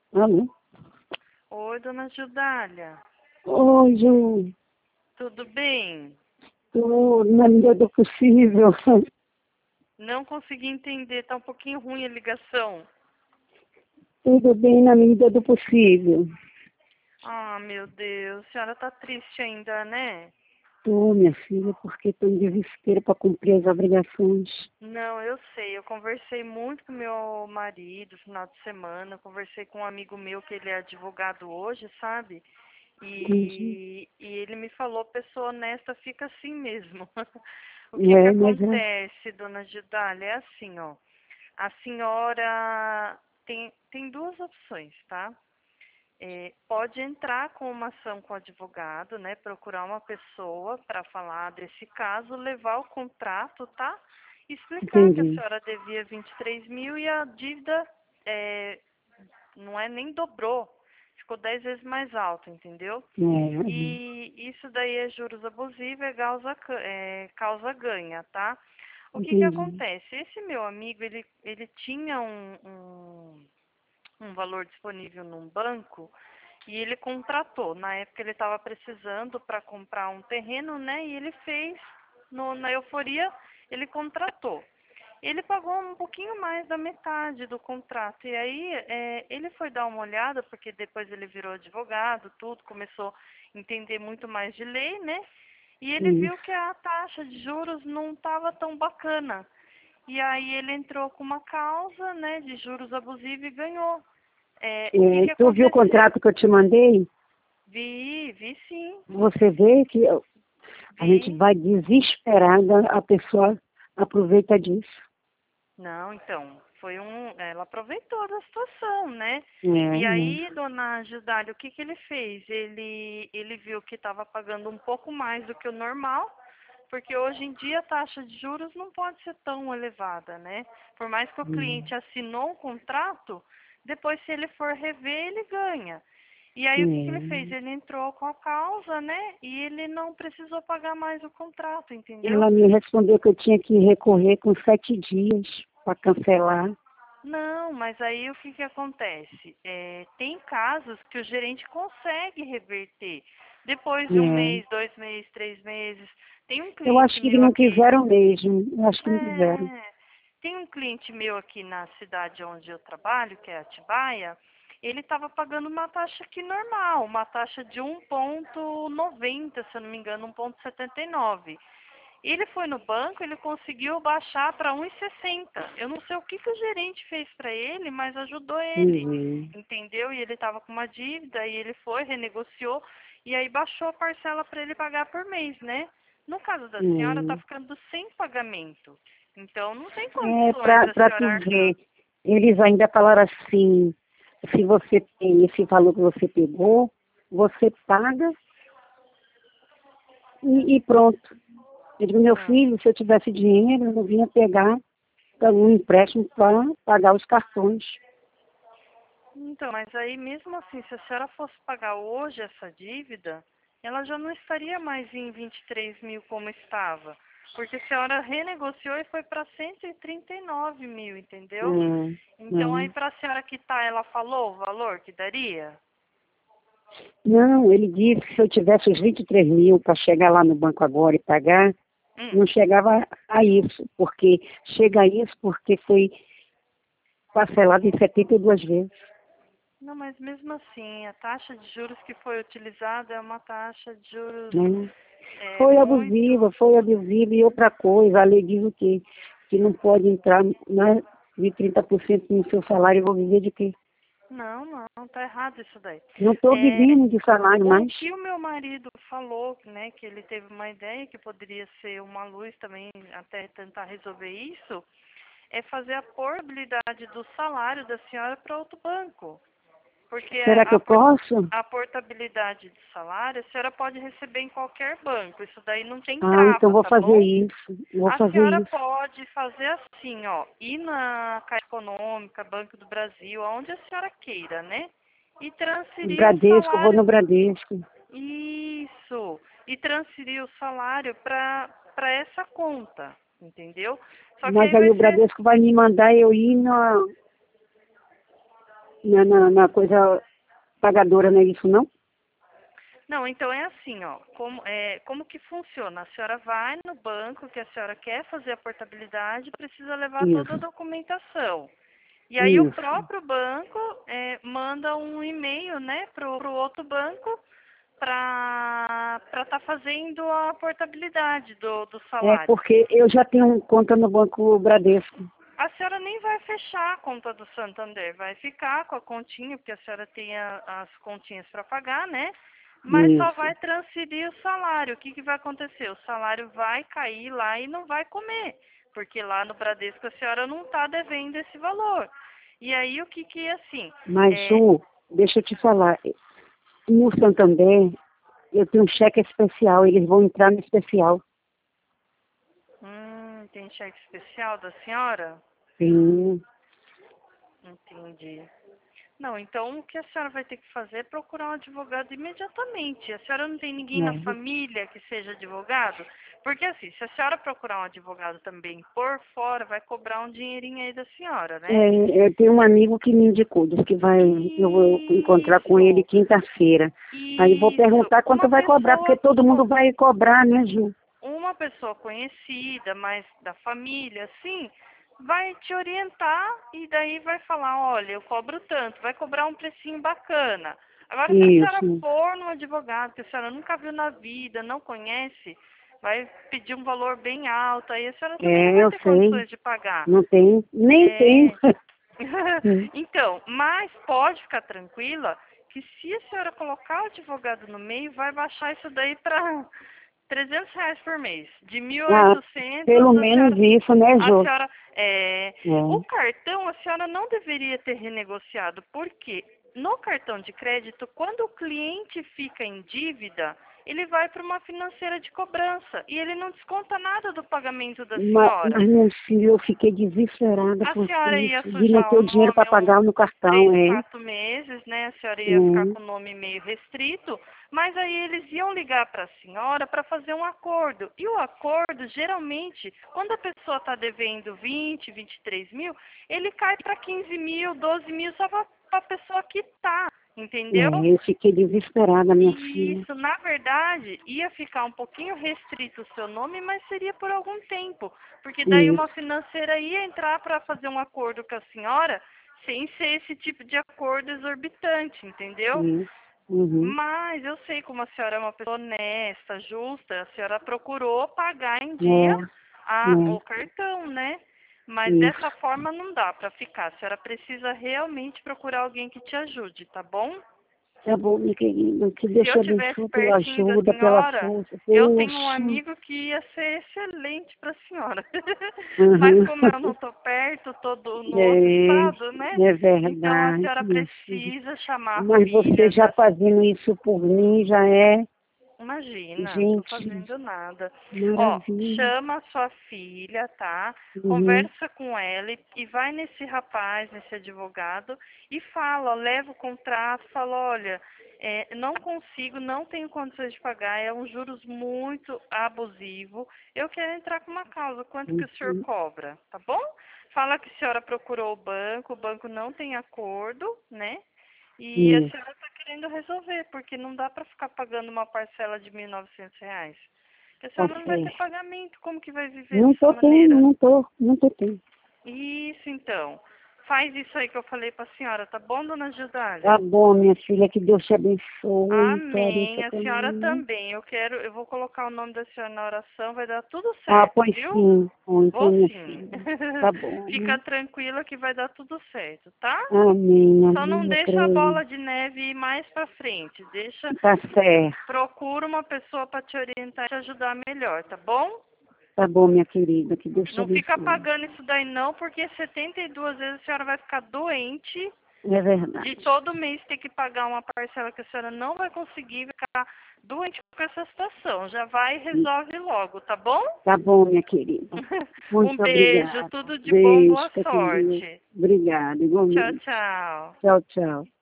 Alô? Oi, dona Judália. Oi, Ju. Tudo bem? Tô na medida do possível. Não consegui entender, tá um pouquinho ruim a ligação. Tudo bem na medida do possível. Ah, meu Deus, a senhora tá triste ainda, né? Tô, minha filha, porque tô em desespero para cumprir as obrigações. Não, eu sei. Eu conversei muito com meu marido no final de semana. Eu conversei com um amigo meu que ele é advogado hoje, sabe? Entendi. E ele me falou, pessoa honesta fica assim mesmo. O que que É, mas é. acontece, dona Judália? É assim, ó. A senhora tem duas opções, tá? Pode entrar com uma ação com o advogado, né? Procurar uma pessoa para falar desse caso, levar o contrato, tá? Explicar que a Entendi. senhora devia 23 mil e a dívida é, não é nem dobrou, ficou 10 vezes mais alta, entendeu? É, E isso daí é juros abusivos, causa ganha, tá? O que que entendi. acontece? Esse meu amigo, ele tinha um valor disponível num banco e ele contratou. Na época ele estava precisando para comprar um terreno, né? E ele fez, na euforia, ele contratou. Ele pagou um pouquinho mais da metade do contrato. E aí ele foi dar uma olhada, porque depois ele virou advogado, tudo, começou a entender muito mais de lei, né? E ele viu Isso. que a taxa de juros não estava tão bacana. E aí ele entrou com uma causa, né, de juros abusivos e ganhou. O que É, que tu viu o aconteceu? contrato que eu te mandei? Vi sim, Você vê que a gente vi. vai desesperada, a pessoa aproveita disso. Não, então, ela aproveitou da situação, né? É, E é. aí, dona Gidália, o que que ele fez? Ele viu que estava pagando um pouco mais do que o normal, porque hoje em dia a taxa de juros não pode ser tão elevada, né? Por mais que o cliente assinou um contrato, depois se ele for rever, ele ganha. E aí o que que ele fez? É. Ele entrou com a causa, né? E ele não precisou pagar mais o contrato, entendeu? Ela me respondeu que eu tinha que recorrer com 7 dias para cancelar. Não, mas aí o que que acontece? Tem casos que o gerente consegue reverter. Depois de um É. mês, 2 meses, 3 meses. Tem um Eu acho cliente que meu não aqui. quiseram mesmo. Eu acho que não quiseram. É, tem um cliente meu aqui na cidade onde eu trabalho, que é Atibaia. Ele estava pagando uma taxa aqui normal, uma taxa de 1,90, se eu não me engano, 1,79. Ele foi no banco, ele conseguiu baixar para 1,60. Eu não sei o que que o gerente fez para ele, mas ajudou ele, Uhum. entendeu? E ele estava com uma dívida e ele foi, renegociou e aí baixou a parcela para ele pagar por mês, né? No caso da senhora, está ficando sem pagamento. Então, não tem É, condições da pra senhora tu arcar. ver. Eles ainda falaram assim, se você tem esse valor que você pegou, você paga e pronto. Eu digo, meu Não. filho, se eu tivesse dinheiro, eu não vinha pegar um empréstimo para pagar os cartões. Então, mas aí mesmo assim, se a senhora fosse pagar hoje essa dívida, ela já não estaria mais em 23 mil como estava. Porque a senhora renegociou e foi para 139 mil, entendeu? Então aí É. para a senhora quitar, ela falou o valor que daria? Não, ele disse que se eu tivesse os 23 mil para chegar lá no banco agora e pagar, Hum. não chegava a isso, porque chega a isso porque foi parcelado em 72 vezes. Não, mas mesmo assim, a taxa de juros que foi utilizada é uma taxa de juros Né? muito. Foi abusivo e outra coisa, a lei diz o quê? Que não pode entrar mais de 30% no seu salário, eu vou viver de quê? Não, não, tá errado isso daí. Não estou É, vivendo de salário o mais. que o meu marido falou, né, que ele teve uma ideia que poderia ser uma luz também até tentar resolver isso, é fazer a portabilidade do salário da senhora para outro banco. Porque Será que eu posso? a portabilidade do salário a senhora pode receber em qualquer banco. Isso daí não tem Ah, então trava, vou tá fazer bom? isso. Vou A fazer senhora isso. pode fazer assim, ó, ir na Caixa Econômica, Banco do Brasil, aonde a senhora queira, né? E transferir o Bradesco, eu vou no salário. Bradesco. Isso. E transferir o salário para essa conta, entendeu? Só que Mas aí aí vai o ser. Bradesco vai me mandar eu ir na coisa pagadora, não é isso, não? Não, então é assim, ó, como que funciona? A senhora vai no banco que a senhora quer fazer a portabilidade, precisa levar toda a Isso, documentação. E aí o isso. próprio banco manda um e-mail, né, pro outro banco para estar fazendo a portabilidade do É salário. porque eu já tenho conta no Banco Bradesco. A senhora nem vai fechar a conta do Santander, vai ficar com a continha, porque a senhora tem as continhas para pagar, né? Mas só Isso. vai transferir o salário. O que, que vai acontecer? O salário vai cair lá e não vai comer, porque lá no Bradesco a senhora não está devendo esse valor. E aí o que que é assim? Mas, É, Ju, deixa eu te falar. No Santander, eu tenho um cheque especial. Eles vão entrar no especial. tem cheque especial da senhora? Sim. Entendi. Não, então o que a senhora vai ter que fazer é procurar um advogado imediatamente. A senhora não tem ninguém na É. família que seja advogado? Porque assim, se a senhora procurar um advogado também por fora, vai cobrar um dinheirinho aí da senhora, né? Eu tenho um amigo que me indicou, disse que eu vou encontrar com ele Isso, quinta-feira. Aí vou isso. perguntar quanto vai cobrar, porque todo mundo vai cobrar, né, Ju? Uma pessoa conhecida, mas da família, assim, vai te orientar e daí vai falar, olha, eu cobro tanto, vai cobrar um precinho bacana. Agora, se a senhora Isso. for num advogado que a senhora nunca viu na vida, não conhece, vai pedir um valor bem alto, aí a senhora também não vai Eu ter sei. condições de pagar. Não tem, nem tem. É... Então, mas pode ficar tranquila que se a senhora colocar o advogado no meio, vai baixar isso daí para R$ 300 por mês. De mil e Ah, pelo oitocentos menos isso, né, a Ju? senhora, o É. cartão a senhora não deveria ter renegociado, porque no cartão de crédito, quando o cliente fica em dívida, ele vai para uma financeira de cobrança e ele não desconta nada do pagamento da senhora. Mas, meu filho, eu fiquei desesperada A por senhora ia isso, de não sujar ter o o dinheiro para nome há uns pagar no cartão, 3, 4 meses, né? A senhora ia ficar É. com o nome meio restrito, mas aí eles iam ligar para a senhora para fazer um acordo. E o acordo, geralmente, quando a pessoa está devendo 20, 23 mil, ele cai para 15 mil, 12 mil só para a pessoa quitar, entendeu? Eu fiquei desesperada, minha filha. Isso, na verdade, ia ficar um pouquinho restrito o seu nome, mas seria por algum tempo, porque daí uma Isso, financeira ia entrar para fazer um acordo com a senhora, sem ser esse tipo de acordo exorbitante, entendeu? isso. Uhum. Mas eu sei como a senhora é uma pessoa honesta, justa, a senhora procurou pagar em dia É, o é, cartão, né? Mas dessa isso. forma não dá para ficar. A senhora precisa realmente procurar alguém que te ajude, tá bom? Tá bom, minha querida. Que Se Deus eu te tivesse abençoe pela pertinho da ajuda, pela senhora, força. eu tenho um Poxa. amigo que ia ser excelente para a senhora. Mas Uhum. como eu não estou perto, todo no outro É, estado, né? é Então a verdade, senhora minha filha. precisa chamar a Mas você filha já da... fazendo isso por mim já é, Imagina, não estou gente, fazendo nada. Ó, maravilha. chama a sua filha, tá? Uhum. Conversa com ela e vai nesse rapaz, nesse advogado, e fala, leva o contrato, fala, olha, não consigo, não tenho condições de pagar, é um juros muito abusivo. Eu quero entrar com uma causa, quanto que o senhor Uhum. cobra, tá bom? Fala que a senhora procurou o banco não tem acordo, né? E a Isso, senhora está querendo resolver, porque não dá para ficar pagando uma parcela de R$ 1.900. Porque a tá senhora não vai ter certo. pagamento, como que vai viver Não dessa tô tendo, maneira? não tô tendo. Isso, então. Faz isso aí que eu falei para a senhora, tá bom, dona Tá Gildália? bom, minha filha, que Deus te abençoe, Amém. pareça A senhora comigo. também. Eu vou colocar o nome da senhora na oração, vai dar tudo Ah, certo, pois viu? sim, bom, então, Vou minha sim. filha. Tá bom. Fica tranquila que vai dar tudo certo, tá? Amém, Só não amém, eu deixa a creio. bola de neve ir mais pra frente. Tá certo. Procura uma pessoa para te orientar e te ajudar melhor, tá bom? Tá bom, minha querida, que Deus te Não fica abençoe. pagando isso daí não, porque 72 vezes a senhora vai ficar doente É de verdade. todo mês ter que pagar uma parcela que a senhora não vai conseguir ficar doente com essa situação. Já vai e resolve logo, tá bom? Tá bom, minha querida. Um Muito beijo, obrigada. tudo de bom, Beijo, boa fica com Deus. sorte. Obrigada, Tchau, igualmente. tchau. Tchau, tchau.